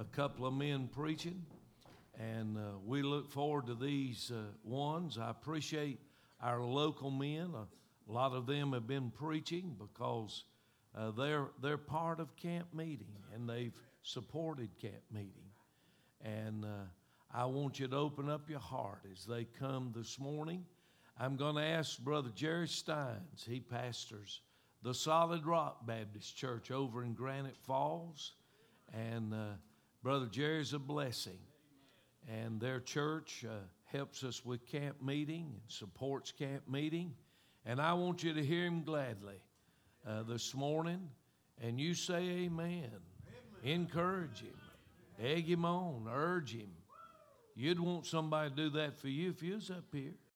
couple of men preaching, and we look forward to these ones. I appreciate our local men. A lot of them have been preaching because they're part of camp meeting, and they've supported camp meeting. And I want you to open up your heart as they come this morning. I'm going to ask Brother Jerry Steins. He pastors the Solid Rock Baptist Church over in Granite Falls. And Brother Jerry's a blessing. And their church helps us with camp meeting and supports camp meeting. And I want you to hear him gladly this morning. And you say amen. Encourage him. Egg him on. Urge him. You'd want somebody to do that for you if you was up here.